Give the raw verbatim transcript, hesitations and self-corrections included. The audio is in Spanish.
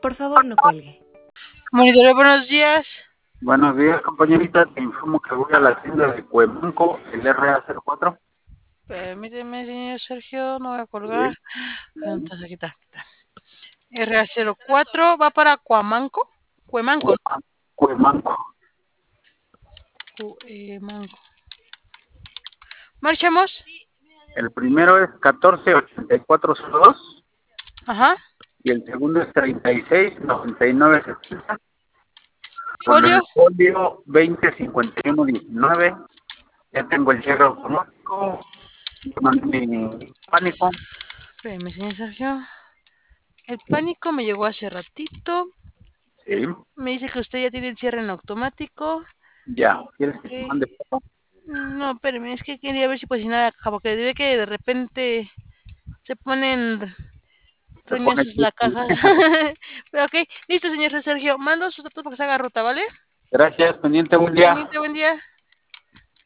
Por favor, no cuelgue. Monitoreo, buenos días. Buenos días, compañerita. Te informo que voy a la tienda de Cuemanco, el R A cero cuatro. Permíteme, señor Sergio, no voy a colgar. Sí. Entonces, aquí está, aquí está. R A cero cuatro va para Cuamanco. Cuemanco. Cuemanco. Cuemanco. ¿Marchamos? El primero es catorce ochenta y cuatro cero dos. Ajá. Y el segundo es treinta y seis noventa y nueve setenta. Con Folio. el folio veinte cincuenta y uno diecinueve. Ya tengo el cierre automático. Ya mandé mi pánico. Espérame, señor Sergio. El pánico me llegó hace ratito. Sí. Me dice que usted ya tiene el cierre en automático. Ya. ¿Quieres que te Okay. mande foto? No, espérame, es que quería ver si pues si nada, porque diré que de repente se ponen Se pone roñosos la aquí. caja. Pero ok, listo, señor Sergio. Mando sus datos para que se haga ruta, ¿vale? Gracias, pendiente, buen día. Pendiente, buen día.